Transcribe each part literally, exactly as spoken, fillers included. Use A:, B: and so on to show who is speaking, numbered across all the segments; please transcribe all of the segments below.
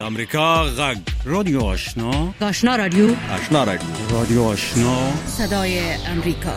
A: امریکا غږ رادیو آشنا
B: آشنا رادیو
A: آشنا رادیو رادیو آشنا
B: صدای امریکا.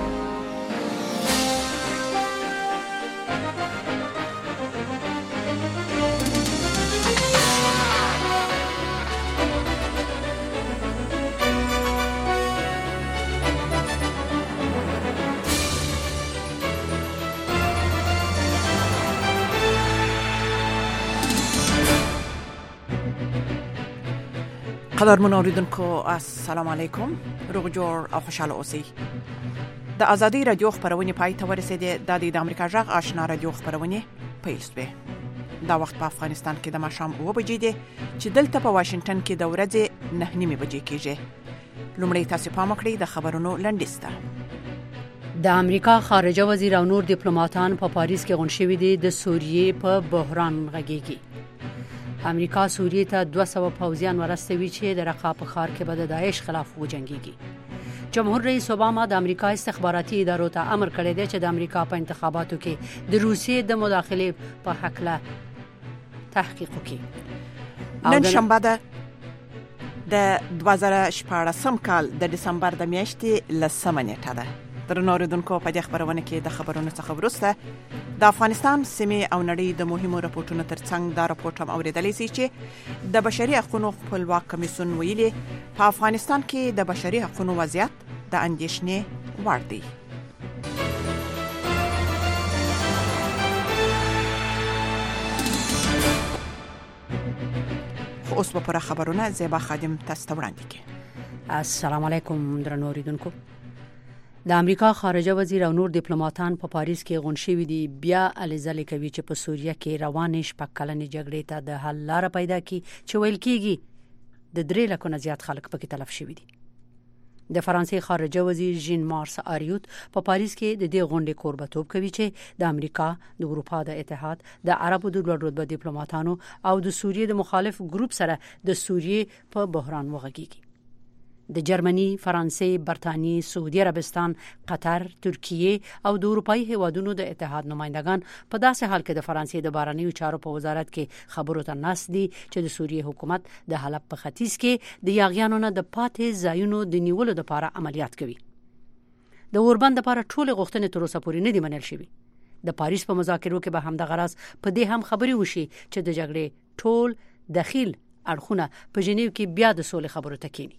C: قدرمن اوریدونکو السلام علیکم، روغ جوړ او خوشاله اوسئ. د ازادي رادیو خبرونه پای ته ورسېده. د د امریکا غږ آشنا رادیو خبرونه پیل شوه. دا وخت په افغانستان کې د ماښام اوه بجې دي چې دلته په واشنگټن کې د ورځې نه نیمه بجې کېږي. لومړی تاسو پام وکړئ د خبرونو لنډیسته.
B: د امریکا خارجه وزیر او نور ډیپلوماټان په پاریس کې غونډه شوې دي. د سوریې په بحران غږیږي. امریکا سوریې ته دوه سوه پوځیان ورستوي چې د رقه په ښار کې به د داعش خلاف وجنګيږي. جمهور رئیس اوباما د امریکا استخباراتي ادارو ته امر کړی دی چې د امریکا په انتخاباتو کې د روسیې د مداخلې په حق له تحقیق وکړي.
C: نن شنبه ده د دوه زره شپاړسم کال د دسمبر د میاشتې لسمه نیټه ده. درنو اوریدونکو، په دې خبرونه کې د خبرونو څخه وروسته د افغانستان سیمې او نړۍ د مهمو راپورټونو ترڅنګ دا راپورټ هم اوریدلی شي چې د بشري حقوقو خپلواک کمیسیون ویلي په افغانستان کې د بشري حقوقو وضعیت د اندېښنې وړ دی. خو اوس په خبرونه زیبا خادم تاسو ته وړاندې کړي.
B: السلام علیکم درنو اوریدونکو. د امریکا خارجه وزیر او نور ډیپلوماټان په پاریس کې غونډه شوې دي. بیا الزل کوي چې په سوریه کې روانې شپږ کلنې جګړې ته د حل لار پیدا کړي چې ویل کېږي د درې لکو نه زیات خلک پکې تلف شوي دي. د فرانسې خارجه وزیر ژین مارس آریوت په پاریس کې د دې غونډې کوربتوب کوي چې د امریکا، د اروپا د اتحاد، د عربو د لوړ رتبه ډیپلوماټانو او د سوریې د مخالف ګروپ سره د سوریې په بحران وغږیږي. د جرمني، فرانسې، برتانیې، سعودي عربستان، قطر، ترکیه او د اروپאי هیوادونو د اتحاد نمائندگان په داسې حال کې د فرانسې د بهرنیو چارو په وزارت کې خبرو ته ناست دي چې د سوریې حکومت د حلب په ختیځ کې د یاغیانو نه د پاتې ځایونو د نیولو لپاره عملیات کوي. د اوربند لپاره ټول غوښتنې تر اوسه پورې نه دي منل شوې. د پاریس په مذاکرو کې به هم د غرض په دې هم خبرې وشي چې د جګړې ټول دخیل اړخونه په ژنیو کې بیا د سولې خبرو ته کېني.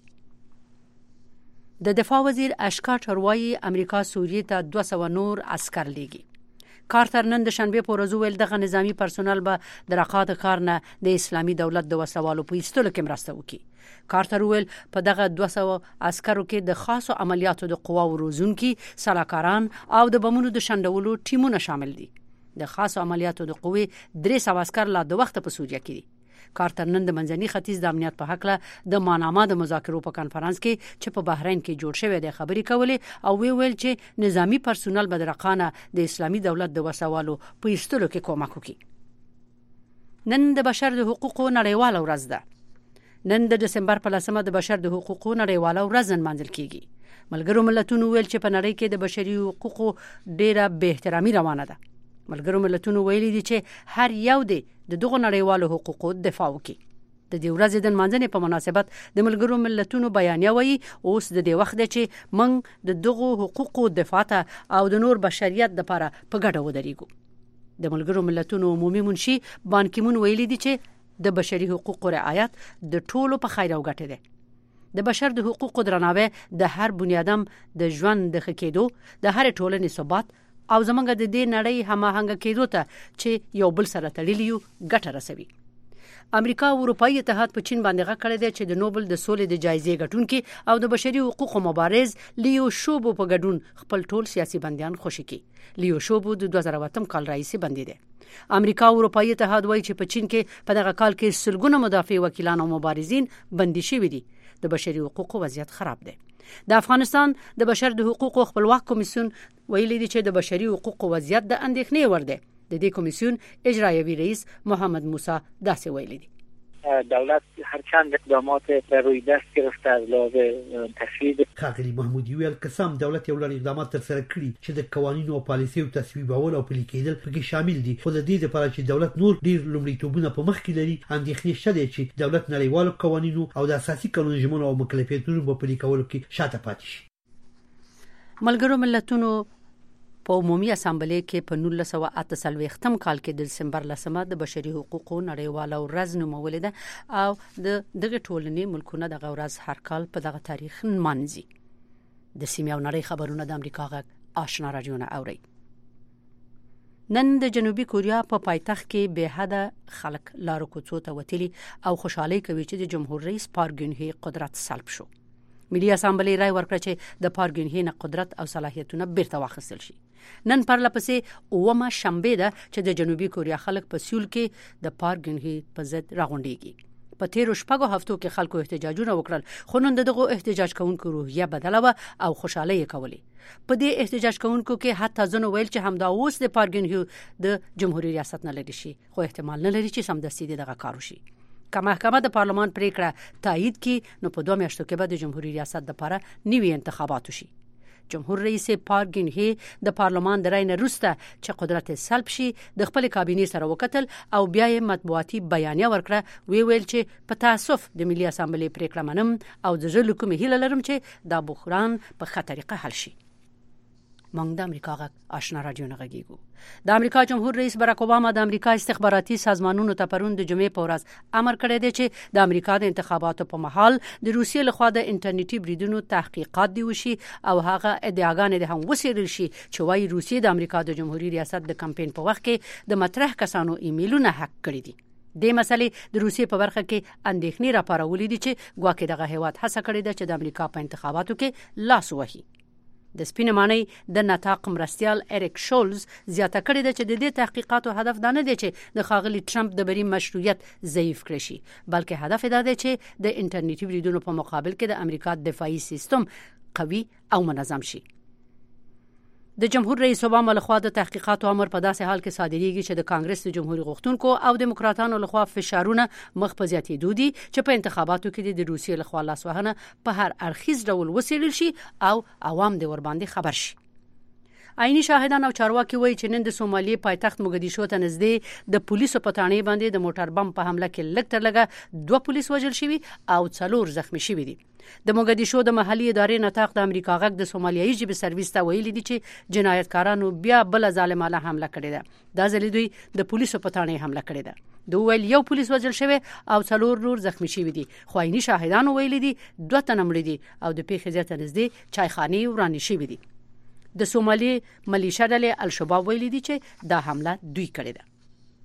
B: د دفاع وزیر اشکاټر وايي امریکا سوریې ته دوه سوه نور عسكر لیږي. کارتر نن د شنبه په ورځ ویل دغه نظامی پرسونل به د رقات کار نه د اسلامي دولت د وسوالو په ایستلو کې مرسته وکړي. کارتر ویل په دغه دوه سوه عسکرو کې د خاصو عملیاتو د قواو روزونکي، سلاکاران او د بمونو د شندولو ټیمونه شامل دي. د خاصو عملیاتو د قوې درې سوه عسکر لا د وخت په سوریه کې دي. کارتر نن د منځني ختیځ د امنیت په حق له د ماناما د مذاکرو په کانفرنس کې چې په بحرین کې جوړ شوی د خبرې کولې او وی ویل چې نظامی پرسونل به د رقانه د اسلامي دولت د وسوالو په ایستلو کې کومک وکړي. نن د بشر د حقوقو نړیواله ورځ ده. نن د دسمبر په لسمه د بشر د حقوقو نړیواله ورځ نمانځل کیږي. ملګرو ملتونو ویل چې په نړۍ کې د بشري حقوقو ډیره بې احترامي روانه ده. ملګرو ملتونو ویلي دي چې هر یو دی د دغه نړیوالو حقوقو دفاع وکړي. د دې ورځې د منځنۍ په مناسبت د ملګرو ملتونو بیانیه وایي اوس د دې وخت دی چې موږ د دغه حقوقو دفاع ته او د نور بشریت لپاره په ګډه ودرېږو. د ملګرو ملتونو عمومي منشي بان کی مون ویلي دي چې د بشري حقوقو رعایت د ټولو په خیر او ګټه ده. د بشر د حقوقو درناوی د هر بنی آدم د ژوند د ښه کېدو، د هر ټولنې ثبات او زمونږ د دې نړۍ هماهنګ کېدو ته چې یو بل سره تړلي یو ګټه رسوي. امریکا او اروپאי اتحاد په چین باندې غږ کړی دی چې د نوبل د سولې د جایزې ګټونکي او د بشري حقوقو مبارز لیو شوبو په ګډون خپل ټول سیاسي بندیان خوشي کړي. لیو شوبو د دوه زره اووه کال رئیس بندي دی. امریکا او اروپאי اتحاد وایي چې په چین کې په دغه کال کې سلګونه مدافع وکیلان او مبارزین بندي شوي دي. د بشري حقوقو وضعیت خراب دی. د افغانستان د بشر د حقوقو خپلواک کمیسیون ویلي دی چې د بشري حقوقو وضعیت د اندېښنې وړ دی. د دې کمیسیون اجرایوي رئیس محمد موسی داسې ویلي دی.
D: دولت هرچند اقدامات بر روی دست گرفته از لحاظ تشویق.
E: ښاغلي محمودي ویل قسم دولت یو لړ اقدامات تر سره کړي چې د قوانینو او پالیسیو تصویبول او پلي کېدل پکې شامل دي، خو د دې لپاره چې دولت نور ډیر لومړیتوبونه په مخ کې لري اندېښنې شته دي چې دولت نړیوالو قوانینو او د اساسي قانون ژمنو او مکلفیتونو په پلي کولو کې شاته پاتې شي.
B: ملګرو ملتونو په عمومي اسامبلې کې په نولس سوه اته څلوېښتم کال کې د دسمبر لسمه د بشري حقوقو نړیواله ورځ نومولې ده او د دغه ټولنې ملکونه دغه ورځ هر کال په دغه تاریخ نمانځي. د سیمې او نړۍ خبرونه د امریکا غږ آشنا رادیو نه اوري. نن د جنوبي کوریا په پا پایتخت کې به حد خلک لارو کوڅو ته وتلي او خوشحالي کوي چې د جمهور رئیس پارک ګون هي قدرت سلب شو. ملي اسامبلې رای ورکړه چې د پارک ګون هي نه قدرت او صلاحیتونه بیرته واخیستل شي. نن پرله پسې اومه شنبه ده چې د جنوبي کوریا خلک په سیول کې د پارک ګون هي په ضد راغونډيږي. په تیرو شپږو هفتو کې خلکو احتجاجونه وکړل، خو نن دغه احتجاج کوونکو روحیه بدله و او خوشاله یې کولې. په دې احتجاج کوونکو کې حتی ځنو ویل چې همدا اوس د پارک ګون هي د جمهوریت ریاست نه لري شي، خو احتمال نه لري چې سمدستي دغه کار وشي. که محکمه د پارلمان پریکړه تایید کړي نو په دوه میاشتو کې به د جمهوریت ریاست لپاره نوي انتخابات وشي. جمهور رئیس پارک ګون هي د پارلمان د رای نه وروسته چې قدرت سلب شي د خپل کابینې سره وکتل او بیا یې مطبوعاتي بیانیه ورکړه. وی ویل چې په تاسف د ملي اسامبلې پریکړه منم او د زړه کومې هیله لرم چې دا بحران په ښه طریقه حل شي. مونږ د امریکا غږ آشنا رادیو نه غږیږو. د امریکا جمهور رئیس براک اوباما د امریکا استخباراتي سازمانونو ته پرون د جمعې په ورځ امر کړی دی چې د امریکا د انتخاباتو په مهال د روسیې لخوا د انټرنیټي بریدونو تحقیقات دی وشي او هغه ادعاګانې هم وسیرل شي چې وايي روسیې د امریکا د جمهوریت ریاست د کمپاین په وخت کې د مطرح کسانو ایمیلونه هک کړي دي. د مسلې د روسیې په برخه کې اندېښنې راپارولې دي چې ګواکې دغه هیواد هڅه کړې ده چې د امریکا په انتخاباتو کې لاس وهي. د سپینمانۍ د نطاق مرستیال اریک شولز زیاته کړې ده چې د دې تحقیقاتو هدف دا نه دی چې د ښاغلي ټرمپ د بری مشروعیت ضعیف کړي شي، بلکې هدف دا دی چې د انټرنیټي بریدونو په مقابل کې د امریکا دفاعي سیستم قوي او منظم شي. د جمهور رئیس اوباما لخوا د تحقیقاتو امر په داسې حال کې صادریږي چې د کانګرس د جمهوریت غوښتونکو او دیموکراتانو لخوا فشارونه مخ په زیاتېدو دي چې په انتخاباتو کې د روسیې لخوا لاسوهنه په هر اړخیز ډول وسیلل شي او عوام د ورباندې خبر شي. عیني شاهدان او چارواکي وایي چې نن د سومالي پایتخت موګدیشو ته نږدې د پولیسو په تانې باندې د موټر بم په حمله کې لږ تر لږه دوه پولیس وژل شوي او څلور زخمی شوي دي. د موګدیشو د محلي ادارې نطاق د امریکا غږ د سومالیایي ژبې سرویس ته ویلي دي چې جنایتکارانو بیا بل ظالمانه حمله کړې ده. دا ځل دوی د پولیسو په تانې حمله کړې ده. دوی ویل یو پولیس وژل شوی او څلور نور زخمی شوي دي، خو عیني شاهدان ویلي دي دوه تنه مړه دي او د پیښې ځای ته نږدې چایخانې ورانې شوي دي. د سومالي ملیشیا ډلې الشباب ویلي دي چې دا حمله دوی کړې ده.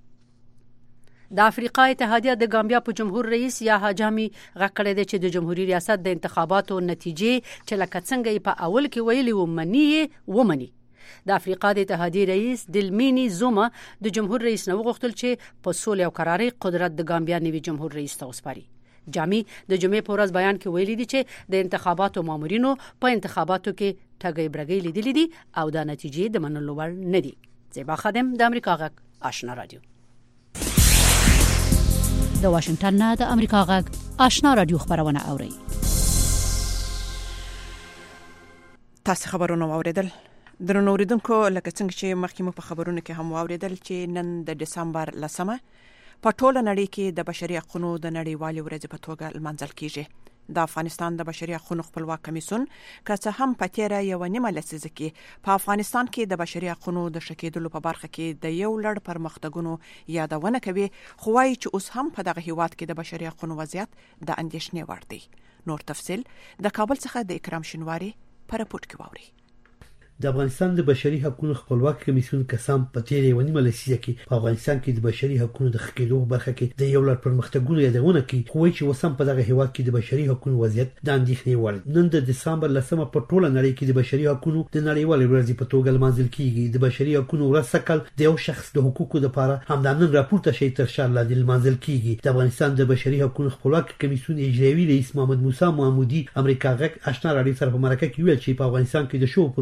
B: د افریقا اتحادیه د ګامبیا په جمهور رئیس یحیی جامي غږ کړی دی چې د جمهوریت ریاست د انتخاباتو نتیجې چې لکه څنګه په اول کې ویلي و منی ومني. د افریقا د اتحادیې رئیس دلمینی زوما د جمهور رئیس نو غوښتل چې په سولې او قرارۍ قدرت د ګامبیا نوي جمهور رئیس ته وسپاري. جامي د جمعې په ورځ بیان کې ویلي دي چې د انتخاباتو مامورینو په انتخاباتو کې ټګۍ برګۍ لیدلې دي او دا نتیجې د منلو وړ نه دي. زیبا خادم د امریکا غږ آشنا رادیو. د واشنگټن نه د امریکا غږ آشنا رادیو خبرونه اوري.
C: تاسو خبرونه اوریدل درنو اوریدونکو، لکه څنګه چې مخکې مو په خبرونو کې هم اوریدل چې نن د دسمبر لسمه په ټوله نړۍ کې د بشري حقوقو د نړیوالې ورځې په توګه لمانځل کیږي. د افغانستان د بشري حقوقو خپلواک کمیسیون که څه هم په تیره یو نیمه لسیزه کې په افغانستان کې د بشري حقوقو د شکېدلو په برخه کې د یو لړ پرمختګونو یادونه کوي، خو وايي چې اوس هم په دغه هیواد کې د بشري حقوقو وضعیت د اندېښنې وړ دی. نور تفصيل د کابل څخه د اکرام شینواری پر راپورټ کې واوري.
E: د افغانستان د بشري حقوقو خپلواک کمیسیون قسم په تیرې ونی ملسیه کې په افغانستان کې د بشري حقوقو د خکېدو برخه کې د یو لړ پرمختګونو یادونه کوي، خو چې وسم په دغه هیواد کې د بشري حقوقو وضعیت د اندېښنې وړ. نن د دسمبر لسمه په ټوله نړۍ کې د بشري حقوقو د نړیوالې ورځې په توګه لمانځل کیږي. د بشري حقوقو ورځ سکل د یو شخص د حقوقو لپاره همدان راپورته شي تر شا لاندې لمانځل کیږي. د افغانستان د بشري حقوقو خپلواک کمیسیون اجرایي رئیس محمد موسی محمودي امریکا غږ آشنا رادیو سره په مرکه کې ویل چې په افغانستان کې د شو پرمختګونو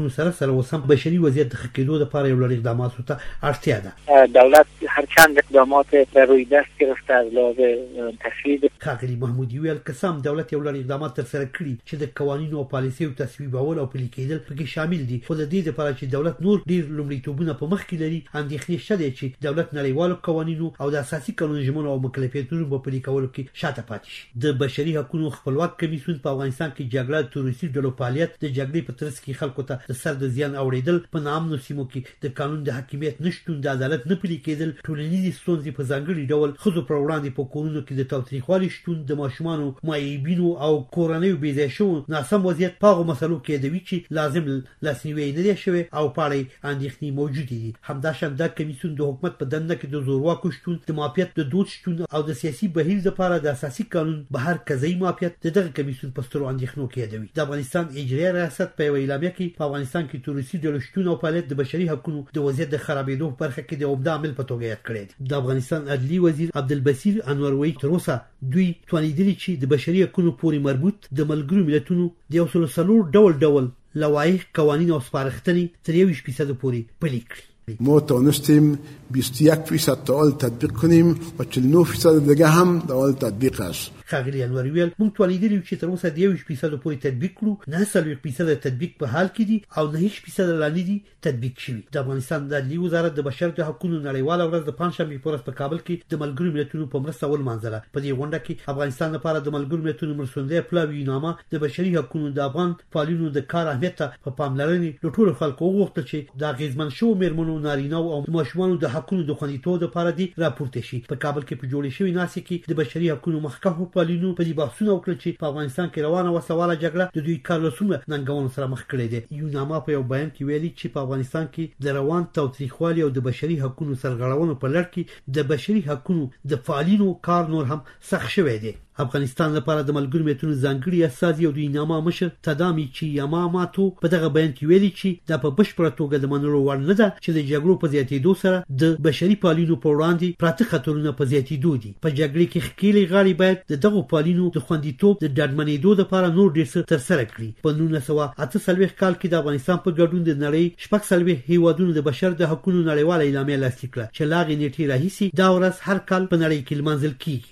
E: حکومتونو سره سره وسم بشري وضعیت د خکېدو لپاره یو لړ اقداماتو ته اړتیا ده.
D: دولت هرچند اقدامات روی دست گرفته از لحاظ تصویب.
E: ښاغلي محمودي ویل قسم دولت یو لړ اقدامات تر سره کړي چې د قوانینو او پالیسیو تصویبول او پلي کېدل پکې شامل دي، خو د دې لپاره چې دولت نور ډیر لومړیتوبونه په مخ کې لري اندېښنې شته دي چې دولت نړیوالو قوانینو او د اساسي قانون ژمنو او مکلفیتونو په پلي کولو کې شاته پاتې شي. د بشري حقوقو خپلواک کمیسیون په افغانستان کې جګړه تروریستي ډلو فعالیت د جګړې په ترڅ کې خلکو ته د سر د زیان اوریدل، په نامنو سیمو کې د قانون د حاکمیت نشټون، د عدالت نه پلي کېدل، ټولنیزې ستونزې په ځانګړي ډول ښځو پر وړاندې په کورونو کې د تاوتریخوالي شتون، د ماشومانو معیبینو او کورنیو بې ځای شوو ناسم وضعیت په هغو مسلو کې یادوي چې لازم لاسنیوی نه دی شوی او په اړه اندېښنې موجودې دي. همداشان دا کمیسیون د حکومت په دنده کې د زورواکو شتون، د مافیت د دود شتون او د سیاسي بهیر لپاره د اساسي قانون بهر قضایي مافیت د دغه کمیسیون په سترو اندېښنو کې یادوي. د افغانستان اجرایي ریاست په یو اعلامیه کې په افغانستان کې تروریستي ډلو شتون او فعالیت د بشري حقوقو د وضعیت د خرابېدو په برخه کې د عمده عامل په توګه یاد کړی دی. د افغانستان عدلي وزیر عبدالبصیر انور وایي تر اوسه دوی توانیدلي چې د بشري حقوقو پورې مربوط د ملګرو ملتونو د یو سل څلور ډول ډول لوایح، قوانین او سپارښتنې تر یویشت فیصد پورې پلي کړي.
F: ما توانستیم بیست و یک فیصد تا حال تطبیق کنیم و چهل و نه فیصد دیگه هم در حال تطبیق است.
E: ښاغلي انور ویل موږ توانیدلي چې تر اوسه د یویشت فیصد پورې تطبیق کړو، نه څلوېښت فیصد تطبیق په حال کې دي او نه هیڅ فیصد لاندې دي تطبیق شوي. د افغانستان د عدلي وزارت د بشر د حقوقو نړیواله ورځ د پنجشنبې په ورځ په کابل کې د ملګرو ملتونو په مرسته ولمانځله. په دې غونډه کې افغانستان لپاره د ملګرو ملتونو مرستندویه پلاوي نامه د بشري حقوقو د افغان فعالینو د کار اهمیت ته په پاملرنې له ټولو خلکو وغوښتل چې د اغېزمن شوو مېرمنو، نارینه‌و او ماشومانو د حقوقو د خوندیتوب لپاره دې راپورته شي. په کابل کې په جوړې شوې ناستې کې د بشري حقوقو مخکښو فعالینو په دې بحثونه وکړل چې په افغانستان کې روانه وسله جګړه د دوی کارلسونه ننګونو سره مخ کړي دي. یوناما په یو بیان کې ویلي چې په افغانستان کې د روان تاوتریخوالي او د بشري حقوقو سرغړونو په لړ کې د بشري حقوقو د فعالینو کار نور هم سخت شوی دی. افغانستان لپاره د ملګرو ملتونو ځانګړي استازي او د یوناما مشر تدامي چیاماماتو په دغه بیان کې ویلي چې دا په بشپړه توګه د منلو وړ نه ده چې د جګړو په زیاتېدو سره د بشري فعالینو په وړاندې پراته خطرونه په زیاتېدو دي. په جګړې کې ښکېلې غاړې باید د دغو فعالینو د خوندیتوب د ډاډمنېدو لپاره نور ډېر څه ترسره کړي. په نولس سوه اته څلوېښت کال کې د افغانستان په ګډون د نړۍ شپږ څلوېښت هېوادونو د بشر د حقوقو نړیواله اعلامیه لاسلیک کړه چې له هغې نېټې راهیسې دا ورځ هر کال په نړۍ کې لمانځل کیږي.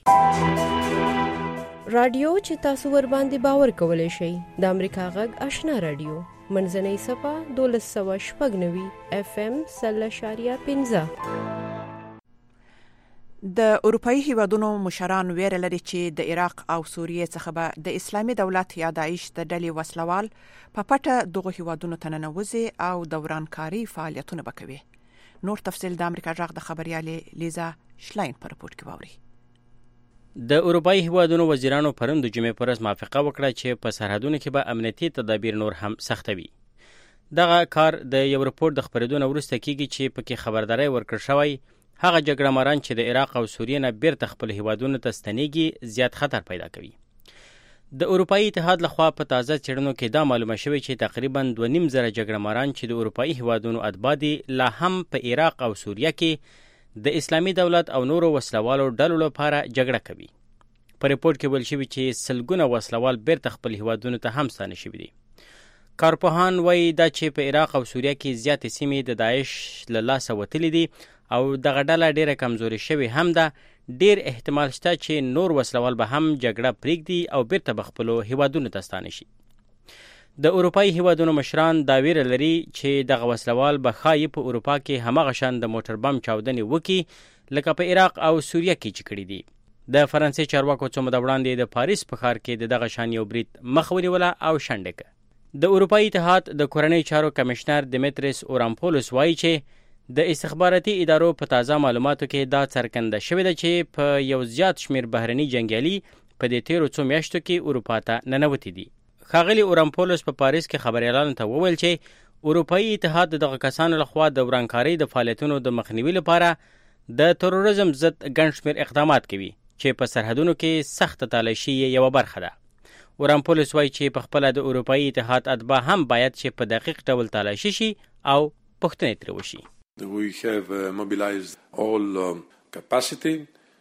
G: رادیو چې تاسو ور باندې باور کولای شئ د امریکا غږ آشنا رادیو منځنۍ صفه دولس سوه شپږ نوي اف ام سل اشاریه پنځه.
C: د اروپאי هیوادونو مشران ویره لري چې د عراق او سوریې څخه به د اسلامي دولت یا داعش د ډلې وسلوال په پټه دغه هیوادونو ته ننوځي او دورانکاري فعالیتونه وکوي. نور تفصیل د امریکا غږ د خبريالې لیزا شلاین په رپورت کې ووري.
H: د اروپאי هیوادونو وزیرانو پرون د جمعې پر ورځ موافقه وکړه چې په سرحدونو کې به امنیتي تدابیر نور هم سختوي. دغه کار د یو رپورت د خبرېدو نه وروسته کیږي چې پکې خبرداري ورکړل شوی هغه جګړه ماران چې د عراق او سوریې نه بیرته خپل هیوادونو ته ستنېږي زیات خطر پیدا کوي. د اروپאי اتحاد لخوا په تازه څېړنو کې دا معلومه شوې چې تقریبا دوه نیم زره جګړه ماران چې د اروپאי هیوادونو اتباع دي لا هم په عراق او سوریه کې د اسلامي دولت او نورو وسلوالو ډلو لپاره جګړه کوي. په ریپورت کې ویل شوی چې سلګونه وسلوال بیرته خپل هیوادونو ته هم ستانه شوي دي. کارپوهان وایي دا چې په عراق او سوریه کې زیاتې سیمې د داعش له لاسه وتلې دي او دغه ډله ډېره کمزورې شوې هم ده. ډېر احتمال شته چې نور وسلوال به هم جګړه پرېږدي او بیرته به خپلو هیوادونو ته ستانه شي. د اروپאי هیوادونو مشران دا ویره لري چې دغه وسلوال به ښایي په اروپا کې هماغه شان د موټر بم چاودنې وکړي لکه په عراق او سوریه کې چې کړي دي. د فرانسې چارواکو څو موده وړاندې د پاریس په ښار کې د دغه شان یو برید مخ ونیوله او شنډه کړه. د اروپאי اتحاد د کورنۍ چارو کمشنر دیمیتریس اورامپولوس وایي چې د استخباراتي ادارو په تازه معلوماتو کې دا څرګنده شوې ده چې په یو زیات شمیر بهرني جنګیالي په دې تیرو څو میاشتو کې اروپا ته ننوتي دي. ښاغلي اورامپولوس په پاریس کې خبريالانو ته وویل چې اروپאי اتحاد دغه کسانو لخوا د ورانکارۍ د فعالیتونو د مخنیوي لپاره د تروریزم ضد ګڼ شمیر اقدامات کوي چې په سرحدونو کې سخت تالاشي یوه برخه ده. اورامپولوس وایي چې په خپله د اروپאי اتحاد اتباع هم باید چې په دقیق ډول تالاشي شي او پوښتنې ترې وشي.
I: We have uh, mobilized all um, capacity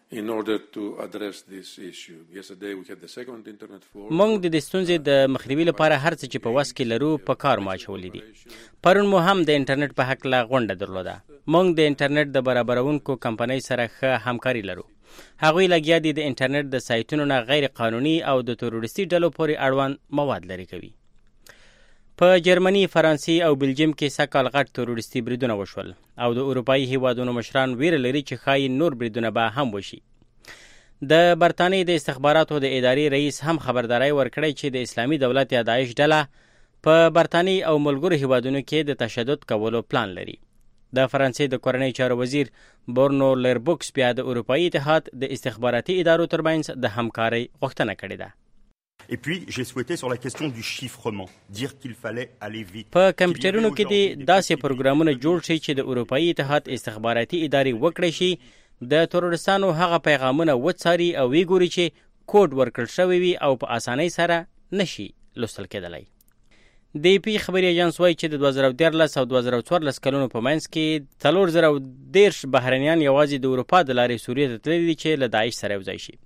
I: in order to address this issue. Yesterday we had the second internet forum.
H: موږ د دې ستونزې د مخنیوي لپاره هر څه چې په وس کې لرو په کار ماچولې دي. پرون مو هم د انټرنیټ په حق لا غونډه درلوده. موږ د انټرنیټ د برابرونکو کمپنۍ سره ښه همکاري لرو. هغوی لګیا دي د انټرنیټ د سایټونو نه غیر قانوني او د تروریستي ډلو پورې اړوند مواد لري کوي. په جرمني، فرانسې او بلجیم کې سږکال غټ تروریستي بریدونه وشول او د اروپایي هیوادونو مشران ویره لري چې ښایي نور بریدونه به هم وشي. د برتانیې د استخباراتو د ادارې رئیس هم خبرداری ورکړی چې د اسلامي دولت یا داعش ډله په برتانیې او ملګرو هیوادونو کې د تشدد کولو پلان لري. د فرانسې د کورنۍ چارو وزیر بورنو لربوکس بیا د اروپایي اتحاد د استخباراتي ادارو ترمنځ د همکارۍ غوښتنه کړې ده.
J: Et puis j'ai souhaité sur la question du chiffrement dire qu'il fallait aller vite.
H: په کمپیوټرونو کې د داسې پروګرامونه جوړ شي چې د اروپایي اتحاد استخباراتي ادارې وکړي شي د تروریستانو هغه پیغامونه وڅاري او ویګوري چې کوډ ورکړل شوی وي او په اسانۍ سره نشي لوستل کېدلی. د پی خبري اژانس وایي چې د دوه زره دیارلس او دوه زره څوارلس کلونو په منځ کې څلور زره دېرش بهرنیان یوازې د اروپا د لارې سوریې ته تللي دي چې له داعش سره یوځای شي.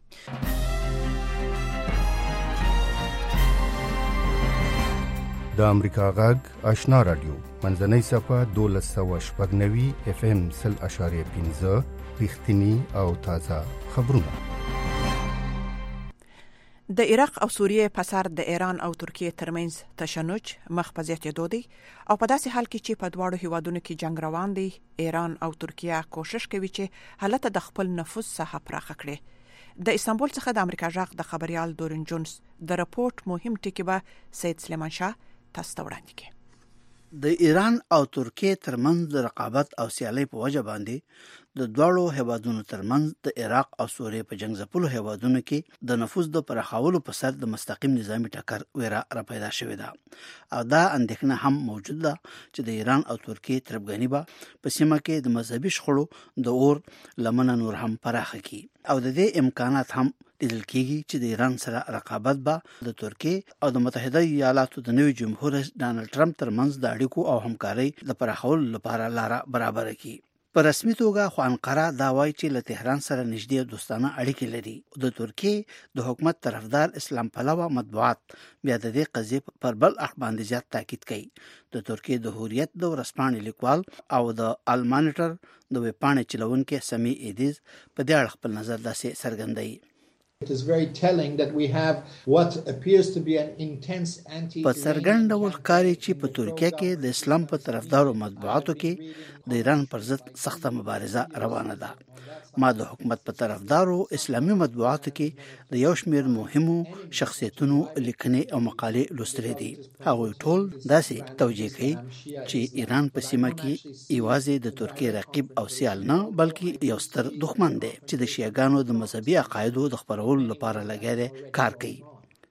K: د امریکا غږ آشنا رادیو منځنۍ صفه دولس سوه شپږ نوي اف ام سل اشاریه پنځه رښتینی او تازه خبرونه.
C: د عراق او سوریې په سر د ایران او ترکیې ترمنځ تشنج مخ په زیاتېدو دی او په داسې حال کې چې په دواړو هیوادونو کې جنگ روان دی، ایران او ترکیه کوشش کوي چې حالت د خپل نفوذ څخه پراخه کړي. د استانبول څخه د امریکا غږ د خبريال دورن جونز د راپورټ مهم ټکی به سید سلیمان شاه تاسو ته وړاندې کړي.
L: د ایران او ترکیې ترمنځ د رقابت او سیالۍ په وجه باندې د دواړو هیوادونو ترمنځ د عراق او سوریې په جنگ ځپلو هیوادونو کې د نفوذ د پراخولو په سر د مستقیم نظامی ټکر ویره را پیدا شوې ده او دا اندېښنه هم موجود ده چې د ایران او ترکیې تربګنی به په سیمه کې د مذهبي شخړو د اور لمنه نور هم پراخه کی او د دې امکانات هم لیدل کېږي چې د ایران سره رقابت به د ترکیې او د متحده ایالاتو د نوي جمهور رئیس ډانلډ ټرمپ ترمنځ د اړیکو او همکارۍ د پراخولو لپاره لار برابر کړي. په رسمي توګه خو انقره دا وایي چې له تهران سره نږدې دوستانه اړیکې لري. د ترکیې د حکومت طرفدار اسلام پلوه مطبوعات بیا د دې قضیې پر بل اړخ باندې زیات تاکید کوي. د ترکیې د هوریت د ورځپاڼې لیکوال او د المانیټر د ویبپاڼې چلونکي سمی ایدیز په دې اړه خپل نظر داسې څرګندوي.
M: It is very telling that we have what appears to be an intense anti
L: په څرګند ډول ښکاري چې په ترکیه کې د اسلام په طرفدارو مطبوعاتو کې د ایران پر ضد سخته مبارزه روانه ده. ما د حکومت په طرفدارو اسلامي مطبوعاتو کې د یو شمېر مهمو شخصیتونو لیکنې او مقالې لوستلې دي. هغوی ټول داسې توجیه کوي چې ایران په سیمه کې یوازې د ترکیې رقیب او سیال نه بلکې یو ستر دښمن دی چې د شیعاګانو د مذهبي عقایدو د خپرولو لپاره لګیا کار کوي.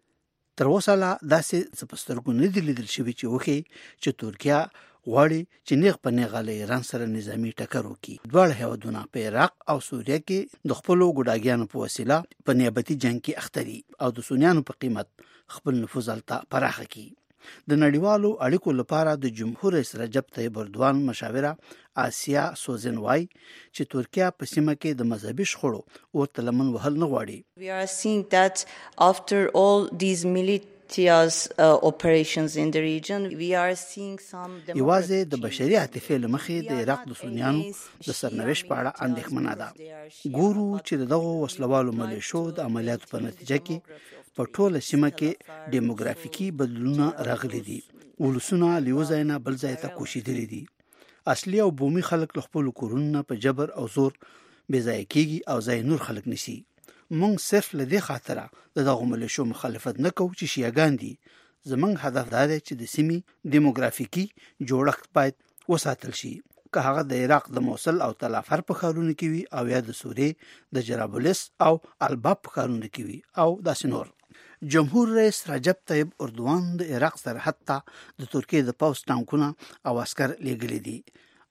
L: تر اوسه لا داسې څه په سترګو نه دي لیدل شوي چې وښیي چې ترکیه غواړي چې نیغ په نیغه له ایران سره نظامي ټکر وکړي. دواړه هیوادونه په عراق او سوریه کې د خپلو ګوډاګیانو په وسیله په نیابتي جنگ کې اخته دي او د سنیانو په قیمت خپل نفوذ هلته پراخه کړي. د نړیوالو اړیکو لپاره د جمهور رئیس رجب طیب اردوان مشاوره آسیا سوزن وای چې ترکیه په سیمه کې د مذهبي شخړو ورته لمن وهل نه غواړي.
N: We are seeing that after all these military Tia's uh, operations in the region we are seeing some
L: یوازې د بشري عاطفې له مخې د عراق د سنیانو د سرنوشت په اړه اندېښمنه ده. ګورو چې دغه وسلوالو ملیشو د عملیاتو په نتیجه کې په ټوله سیمه کې دیموګرافیکي بدلونونه راغلي دي. ولسونه له یو ځای نه بل ځای ته کوشېدلي دي. اصلي او بومي خلک له خپلو کورونو په جبر او زور بې ځایه کېږي او ځای نور خلک نیسي. مونږ صرف له دې خاطره د دغه ملیشو مخالفت نه کوو چې شیعاګان دي. زمونږ هدف دا دی چې د سیمې دیموګرافیکي جوړښت باید وساتل شي، که هغه د عراق د موصل او تلافر په ښارونو کې وي او یا د سوریې د جرابلس او الباب په ښارونو کې وي او داسې نور. جمهور رئیس رجب طیب اردوان د عراق سرحد ته د ترکیې د پوځ ټانکونه او عسکر لیږلي دي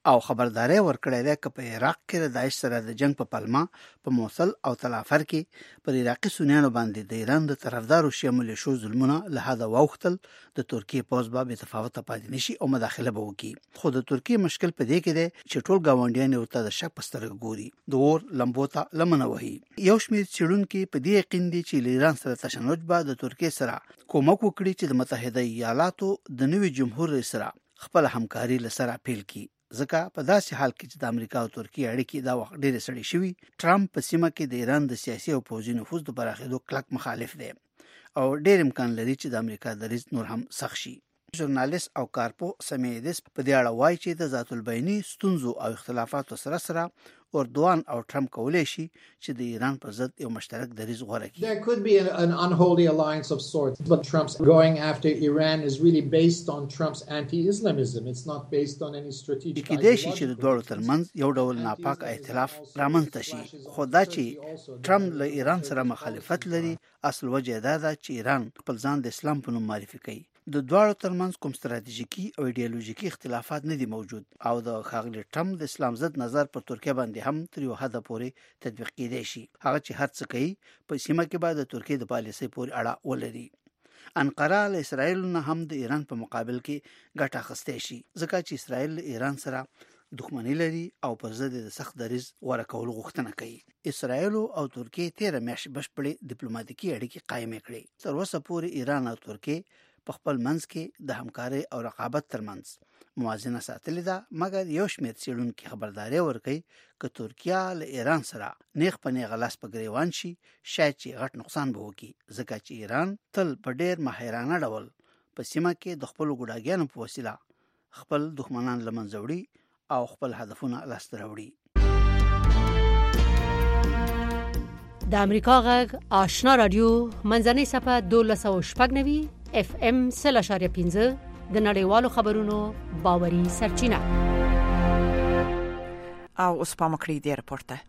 L: او خبرداري ورکړې ده چې په عراق کې د داعش سره د جنگ په پلمه په موصل او تلافر کې پر عراقي سنیانو باندې د ایران د طرفدارو شامل شو ظلمونه له هدا وختل د ترکیه پوز به تفاوت پاتې نشي او مداخله به وکړي. خو د ترکیه مشکل په دې کې ده چې ټول گاونډیان ورته د شک پسترګ ګوري د اور لمبوتا لمنه وهي. یو شمېر څېړونکي په دې یقین دي چې ایران سره تشنج به د ترکیه سره کومک وکړي چې د متحده ایالاتو د نوي جمهور رئیس سره خپل همکاري لسره اپیل کړي. ځکه په داسې حال کې چې د امریکا او ترکیه اړیکې دا وخت ډېرې سړې شوي، ټرمپ په سیمه کې د ایران د سیاسي او پوځي نفوذ د پراخېدو کلک مخالف دی او ډېر امکان لري چې د امریکا دریځ نور هم سخت شي. ژورنالیست او کارپو سمیدس په دې اړه وایي چې د ذات البیني ستونزو او اختلافاتو سره سره اردوان او ټرمپ کولای شي چې د ایران پر ضد یو مشترک دریځ غوره کړي.
M: There could be an, an unholy alliance of sorts, but Trump's going after Iran is really based on Trump's anti-Islamism. It's not based on any strategic.
L: کې دې شي چې د دوه ترمنځ یو ډول ناپاک ائتلاف رامنځته شي. خو دا چې ټرمپ له ایران سره مخالفت لري، اصل وجه دا ده چې ایران خپل ځان د اسلام په نوم معرفي کوي. د دوه ترمنځ کوم ستراتیژیکي او ایډیالوژیکي اختلافات نه دي موجود او د ښاغلي ټرمپ د اسلام ضد نظر پر ترکیه باندې هم تر یو حد پورې تطبیق کېدای شي. هغه چې هر څه کوي په سیمه کې به د ترکیه د پالیسۍ پورې اړه ولري. انقره له اسرائیل نه هم د ایران په مقابل کې ګټه اخیستی شي، ځکه چې اسرائیل له ایران سره دښمني لري او پر ضد د سخت دریځ غوره کولو غوښتنه کوي. اسرائیل او ترکیه تیره میاشت بشپړې ډیپلوماټیکي اړیکې قایمې کړې. تر اوسه پورې ایران او ترکیه په خپل منځ کې د همکارۍ او رقابت ترمنځ موازنه ساتلې ده، مګر یو شمېر څېړونکي خبرداری ورکوي که ترکیه له ایران سره نیغ په نیغه لاس په ګریوان شي شاید چې غټ نقصان به وکړي، ځکه چې ایران تل په ډېر ماهرانه ډول په سیمه کې د خپلو ګوډاګیانو په وسیله خپل دښمنان له منځه وړي او خپل هدفونه لاسته راوړي.
B: د امریکا غږ آشنا رادیو منځنۍ صفحه دولس او شپږ نوي اف ام سل اشاریه پنځه د نړیوالو خبرونو باوري سرچینه.
C: او اوس په مکړی دی راپورته.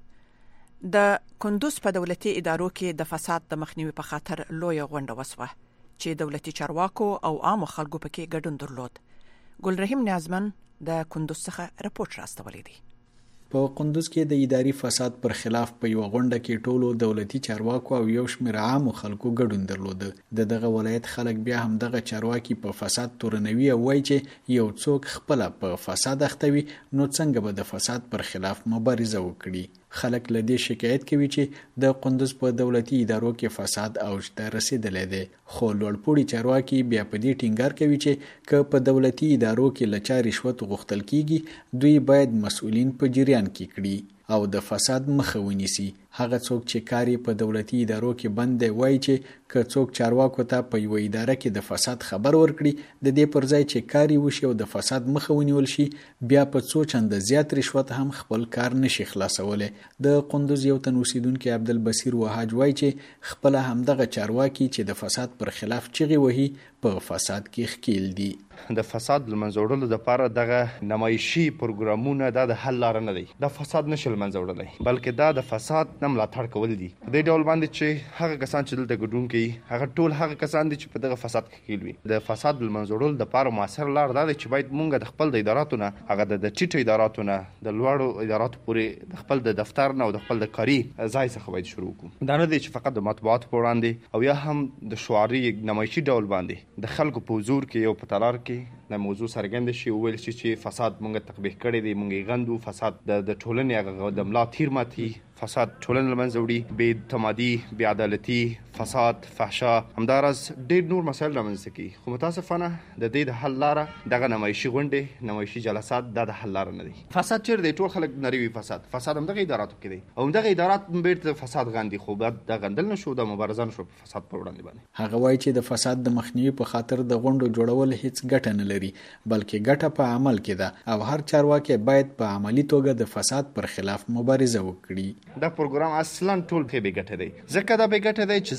C: د کندوز په دولتي ادارو کې د فساد د مخنیوي په خاطر لوی غونډه وسوه چې دولتي چارواکو او عام خلکو پکې ګډون درلود. ګلرحیم نیازمن د کندوز څخه راپورټ راستولی دی.
O: په کندوز کې د اداري فساد پر خلاف په یو غونډه کې ټولو دولتي چارواکو او یو شمېر عامو خلکو ګډون درلود. د دغه ولایت خلک بیا هم دغه چارواکي په فساد تورنوي او وایي چې یو څوک خپل په فساد اختوي نو څنګه به د فساد پر خلاف مبارزه وکړي. خلک له دې شکایت کوي چې د کندوز په دولتي ادارو کې فساد اوج ته رسیدلی دی، خو لوړپوړي چارواکي بیا په دې ټینګار کوي چې که په دولتي ادارو کې له چا رشوت غوښتل کیږي دوی باید مسؤلین په جریان کې کړي او د فساد مخه ونیسي. هغه څوک چې کار په دولتي ادارو کې بند دی وایي چې که څوک چارواکو ته په یو اداره کې د فساد خبر ورکړي د دې پر ځای چې کار وشي او د فساد مخه ونیول شي بیا په څو چنده زیات رشوت هم خپل کار نشي خلاصولی. د کندوز یو تن اوسیدونکي عبدالبصیر وهاج وایي چې خپل همدغه چارواکي چې د فساد پر خلاف چغې وهي په فساد کې ښکیل دي.
P: د فساد لمنځه وړلو لپاره دغه نمایشي پروګرامونه دا د حل لاره نه دی. دا فساد نشي لمنځه وړلی بلکې دا د فساد نه ملاتړ کول دي. په دې ډول باندې چې هغه کسان چې دلته ګډون کوي هغه ټول هغه کسان دي چې په دغه فساد کې ښکیل وي. د فساد لمنځه وړلو لپاره مؤثر لار دا دی چې باید مونږ د خپل د اداراتو نه هغه د ټیټو اداراتو نه د لوړو اداراتو پورې د خپل د دفتر نه او د خپل د کاري ځای څخه باید شروع کړو. دا نه دی چې فقط د مطبوعاتو په وړاندې او یا هم د شعاري نمایشي ډول باندې د خلکو په حضور کې او په تالار کې د موضوع څرګنده شي وویل شي چې فساد مونږ تقبیح کړی دی، مونږ یې غندو، فساد د ټولنې هغه د ملا تیر ماتي، فساد ټولنه لمنځه وړي، بې اعتمادي، بې عدالتي، فساد، فحشا، همداراز ډېر نور مسایل رامنځته کوي. خو متاسفانه د دې د حل لاره دغه نمایشي غونډې، نمایشي جلسات دا د حل لاره نه دی. فساد چیرې دی؟ ټول خلک نری وي فساد فساد همدغه اداراتو کې دی او همدغه ادارات بیرته فساد غندي، خو باید دا غندل نه شو، د مبارزه نه شو په فساد پر وړاندې باندې.
O: هغه وایي چې د فساد د مخنیوي په خاطر د غونډو جوړول هیڅ ګټه نه لري بلکې ګټه په عمل کې ده او هر چارواکي باید په عملی توګه د فساد پر خلاف مبارزه وکړي.
P: دا پروګرام اصلا ټول په بې ګټه دی، ځکه دا بې ګټه دی چې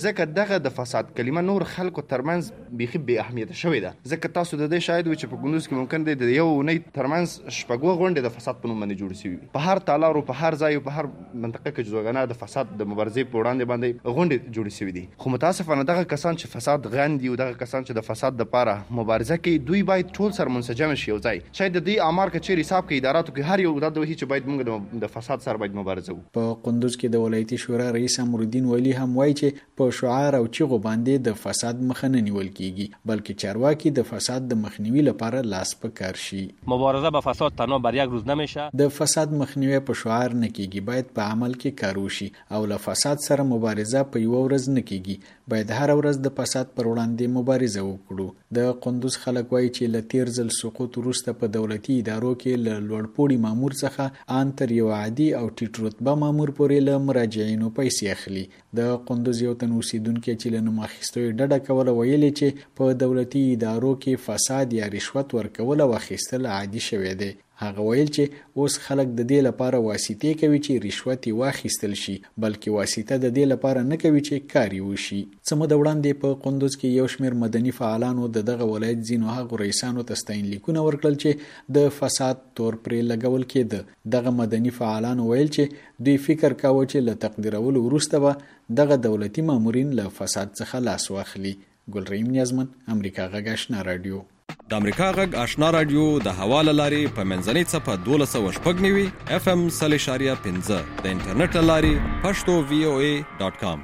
P: ځکه دغه د فساد کلمه نور خلکو ترمنځ بیخي بې اهمیته شوې ده. ځکه تاسو د دې شاهد وي چې په کندوز کې ممکن دی د یو اونۍ ترمنځ شپږ غونډې د فساد په نوم باندې جوړې شوي. په هر تالار او په هر ځای او په هر منطقه کې جوړګنا د فساد د مبارزې په وړاندې باندې غونډې جوړې شوي دي. خو متاسفانه دغه کسان چې فساد غاندي او دغه کسان چې د فساد لپاره مبارزه کوي دوی باید ټول سره منسجم شي. یو ځای شاید د دې امر کچې حساب کې اداراتو کې هر یو د دوی چې باید موږ د فساد سره باید مبارزه وکړو.
O: په قندوز کې د ولایتي شورا رئیس امرالدین ولی هم وایي چې په شعار او چیغو باندې د فساد مخه نه نیول کیږي بلکې چارواکي د فساد د مخنیوي لپاره لاس په کار شي.
Q: مبارزه با فساد تنها بر یک روز نمیشه.
O: د فساد مخنیوي په شعار نه کیږي، باید په عمل کې کار وشي او له فساد سره مبارزه په یو ورځ نه کیږي، باید هر ورځ د فساد پر وړاندې مبارزه وکړو. د قندوز خلک وایي چې له تیر ځل سقوط وروسته په دولتي ادارو کې له لوړپوړي مامور څخه ان تر یو عادي او ټیټ رتبه مامور پورې له مراجعینو پیسې اخلي. د قندوز یو تن اوسیدونکي چې له نوم اخیستو ډډه کوله ویلي چې په دولتي ادارو کې فساد یا رشوت ورکول او اخیستل عادي شوی دی. هغه ویل چې اوس خلک د دې لپاره واسطې کوي چې رشوت واخیستل شي بلکې واسطه د دې لپاره نه کوي چې کار وشي. څه مده وړاندې په قندوز کې یو شمېر مدني فعالانو د دغه ولایت ځینو هغو رئیسانو ته ستاینلیکونه ورکړل چې د فساد تور پرې لګول کېده. دغه مدني فعالانو ویل چې دوی فکر کاوه چې له تقدیرولو وروسته به دغه دولتي مامورین له فساد څخه لاس واخلي. ګلرحیم نیازمن، امریکا غږ آشنا رادیو.
R: د امریکا غږ آشنا رادیو د حواله لاري په منځنۍ صفه دولس سوه شپږ نوي اف ام صلی شاریه پنځه د انټرنیټ لاري پښتو وی او ای ډاٹ کام.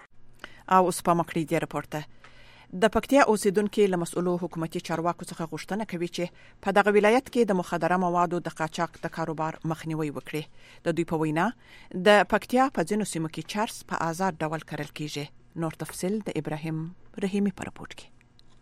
C: او اوس په مکړی دی راپورته د پکتیا اوسیدونکو له مسؤلو حکومتي چارواکو څخه غوښتنه کوي چې په دغه ولایت کې د مخدره موادو د قاچاق د کاروبار مخنیوي وکړي. د دوی په وینا د پکتیا په ځینو سیمو کې چرس په آزاد ډول کرل کیږي. نور تفصیل د ابراهیم رحیمی په راپورټ کې.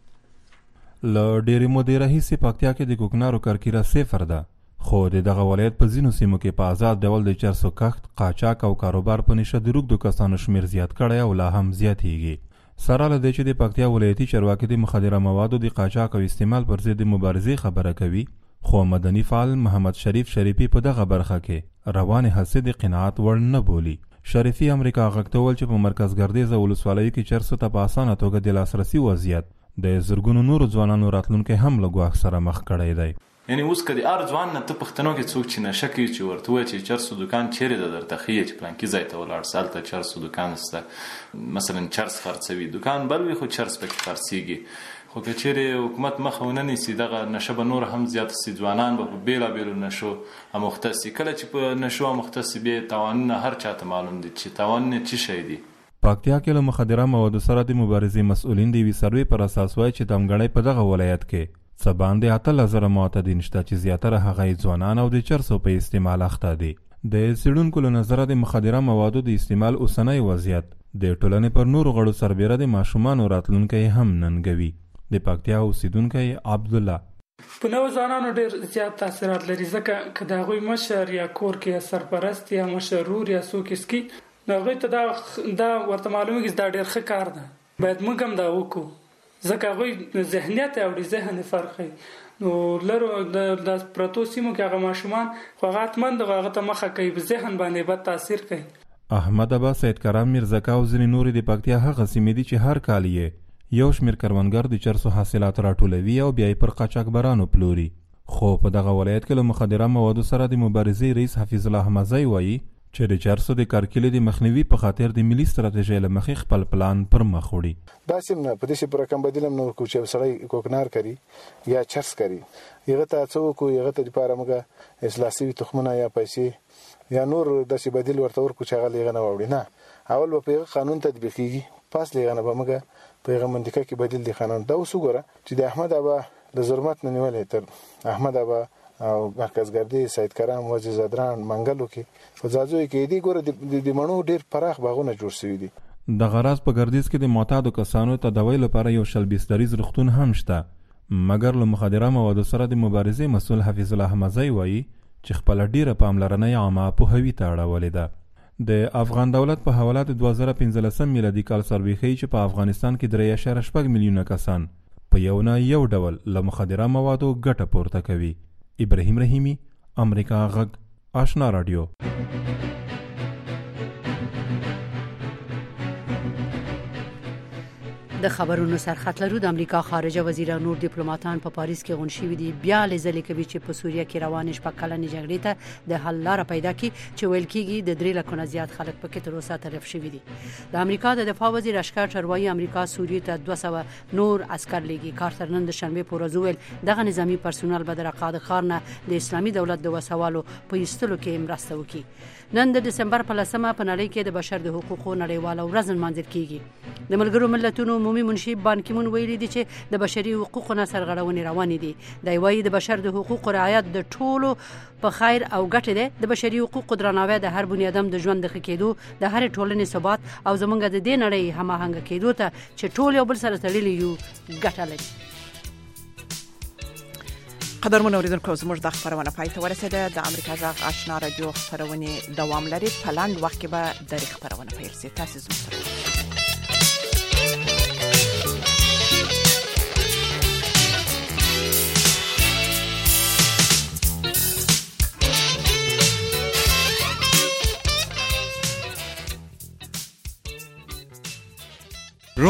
S: له ډېرې مودې راهیسې پکتیا کې د کوکنارو کرکیره صفر ده، خو د دغه ولایت په ځینو سیمو کې په آزاد ډول د چرسو کښت، قاچاق او کاروبار په نشه د روږدو کسانو شمېر زیات کړی او لا هم زیاتېږي. سره له دې چې د پکتیا ولایتي چارواکي د مخدره موادو د قاچاق او استعمال پر ضد د مبارزې خبره کوي، خو مدني فعال محمد شریف شریفي په دغه برخه کې روانې هڅې د قناعت وړ نه بولي. شریفي امریکا غږ ته وویل چې په مرکز ګردیزه ولسوالیو کې چرسو ته په اسانه توګه د لاسرسي وضعیت د زرګونو نورو ځوانانو راتلونکی هم له ګواښ سره مخ کړی دی.
T: یعنی اوس که د هر ځوان نه ته پښتنو کې څوک چې نشه کوي چې ورته وایي چې چرسو دوکان چیرې ده درته ښیي چې پلانکي ځای ته ولاړ سه هلته چرسو دوکان شته، مثلا چرس خرڅوي، دوکان بل وي خو چرس پکې خرڅېږي. خو که چیرې حکومت مخه ونه نیسي دغه نشه به نور هم زیاته سي، ځوانان به په بېلابېلو نشو اموخته سي. کله چې په نشو اموخته سي بیا تاوانونه هر چاته معلوم دي چې تاوانونه څه شی دي.
S: پکتیا کې له مخدره موادو سره د مبارزې مسؤلین د یوې سروې پر اساس وایي چې دمګړی په دغه ولایت کې څه باندې اتلس زره معتادین شته چې زیاتره هغه یې ځوانان او د چرسو په استعمال اخته دي. د څېړونکو له نظره د مخدره موادو د استعمال اوسنی وضعیت د ټولنې پر نورو غړو سربیره د ماشومانو راتلونکی هم ننګوي. د پکتیا اوسیدونکی عبدالله:
U: په نوو ځوانانو ډېر زیات تاثیرات لري، ځکه که د هغوی مشر یا کور کې سرپرست یا مشرور یا څوک اسکي نو هغوی ته دا دا ورته معلومېږي دا ډېر ښه کار ده، باید موږ هم دا وکړو، ځکه هغوی ذهنیت اوړي، ذهن فرق ښیي. نو لرو د پرتو سیمو کې هغه ماشومان خو هغه حتما دغه هغه ته مخه کوي، په ذهن باندې بد تاثیر کوي.
S: احمد ابا، سید کرام میرزکا او ځینې نورې د پکتیا هغه سیمې دي چې هر کال یې یو شمېر کروندګر د چرسو حاصلات راټولوي او بیا یې پر قاچاقبرانو پلوري. خو په دغه ولایت کې له مخدره موادو سره د مبارزې رئیس حفیظ الله احمدزی وایي چې د چرسو د کارکلې د مخنیوي په خاطر د ملي ستراتیژۍ له مخې خپل پلان پر مخ وړي.
V: داسې نه په دې پر رقم بدلم نو کو چې سړی کوکنار کوي یا چرس کوي یغه ته څو کو یغه ته لپاره موږ اصلاحي تخمونه یا پیسې یا نور داسې بدیل ورته ورکو چې هغه لغه نه وړي. نه اول په قانون تطبیقيږي، پاس لغه نه به موږ په منطقه کې بدیل دي قانون دا اوس وګوره چې د احمد ابا د ظلمت نه نیولې تر احمد ابا او مرکز ګردی، سید کرام، وزیر زدران، منګلو کې په ځاځوي کې دی ګوره د مڼو ډیر پراخ باغونه جوړ شوي دي.
S: د غراض په ګردیز کې د معتادو کسانو تداوی لپاره یو شل بستریز روغتون هم شته، مګر له مخدره موادو سره د مبارزې مسؤل حفیظ الله احمدزی وایي چې خپله ډیره پاملرنه یې عامه پوهوي ته اړولې ده. د افغان دولت په حواله د دوه زره پنځلسم میلادي کال سروې ښیي چې په افغانستان کې درې اعشاریه شپږ میلیونه کسان په یو نه یو ډول له مخدره موادو ګټه پورته کوي. ابراهیم رحیمی، امریکا غږ آشنا رادیو.
B: د خبرونو سرخط لرو. د امریکا خارجه وزیر او نور ډیپلوماټان په پاریس کې غونډ شوي دي بیا لزلې کوي چې په سوریه کې روانې شپږ کلنې جګړې ته د حل لاره پیدا کړي چې ویل کېږي د درې لکو زیات خلک پکې تر اوسه تلف شوي دي. د امریکا د دفاع وزیر اشکر چروایي امریکا سوریه ته دوه سوه نور عسكر لګي. کارتر نن د شنبه په ورځ ویل دغه نظامی پرسونل به د رقاد خارنه د اسلامي دولت د وسوالو په ایستلو کې مرسته وکړي. نن د دسمبر په لسمه په نړۍ کې د بشر د حقوقو نړیواله ورځ نمانځل کیږي. د ملګرو ملتونو عمومي منشي بان کی مون ویلي دي چې د بشري حقوقو نه سرغړونې روانې دي. د وایي د بشر د حقوقو رعایت د ټولو په خیر او ګټه ده. د بشري حقوقو درناوی د هر بنی آدم د ژوند د ښه کېدو د هر ټولنې ثبات او زمونږ د دې نړۍ هماهنګ کېدو ته چې ټول یو بل سره تړلي یو ګټه لري.
C: قدرمن اوریدونکو زموږ د خبرونه پای ته ورسېده. د امریکا غږ آشنا رادیو خبرونه دوام لري. په لاندې وخت کې به د خبرونه پیل شي. تاسو زموږ